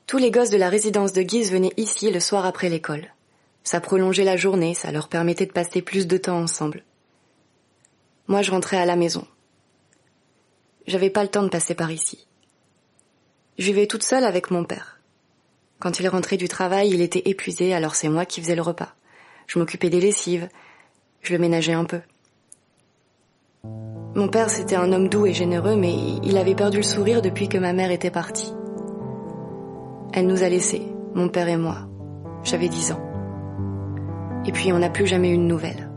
Tous les gosses de la résidence de Guise venaient ici le soir après l'école. Ça prolongeait la journée, ça leur permettait de passer plus de temps ensemble. Moi, je rentrais à la maison. J'avais pas le temps de passer par ici. Je vivais toute seule avec mon père. Quand il rentrait du travail, il était épuisé, alors c'est moi qui faisais le repas. Je m'occupais des lessives, je le ménageais un peu. Mon père, c'était un homme doux et généreux, mais il avait perdu le sourire depuis que ma mère était partie. Elle nous a laissés, mon père et moi. J'avais 10 ans. Et puis on n'a plus jamais eu de nouvelles.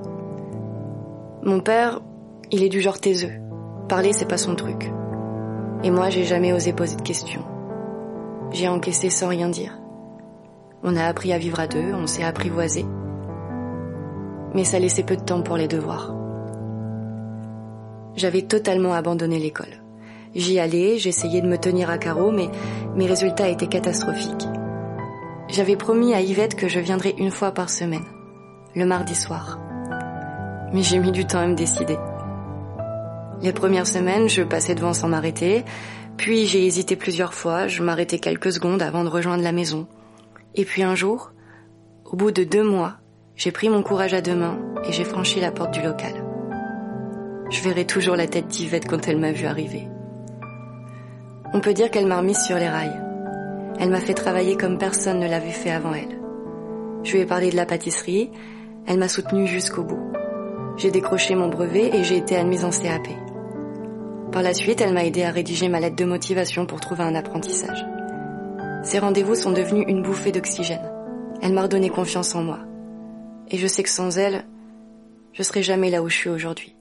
Mon père, il est du genre taiseux. Parler, c'est pas son truc. Et moi, j'ai jamais osé poser de questions. J'ai encaissé sans rien dire. On a appris à vivre à deux, on s'est apprivoisé. Mais ça laissait peu de temps pour les devoirs. J'avais totalement abandonné l'école. J'y allais, j'essayais de me tenir à carreau, mais mes résultats étaient catastrophiques. J'avais promis à Yvette que je viendrais une fois par semaine, le mardi soir. Mais j'ai mis du temps à me décider. Les premières semaines, je passais devant sans m'arrêter, puis j'ai hésité plusieurs fois, je m'arrêtais quelques secondes avant de rejoindre la maison. Et puis un jour, au bout de 2 mois, j'ai pris mon courage à 2 mains et j'ai franchi la porte du local. Je verrai toujours la tête d'Yvette quand elle m'a vue arriver. On peut dire qu'elle m'a remise sur les rails. Elle m'a fait travailler comme personne ne l'avait fait avant elle. Je lui ai parlé de la pâtisserie, elle m'a soutenue jusqu'au bout. J'ai décroché mon brevet et j'ai été admise en CAP. Par la suite, elle m'a aidé à rédiger ma lettre de motivation pour trouver un apprentissage. Ces rendez-vous sont devenus une bouffée d'oxygène. Elle m'a redonné confiance en moi. Et je sais que sans elle, je serais jamais là où je suis aujourd'hui.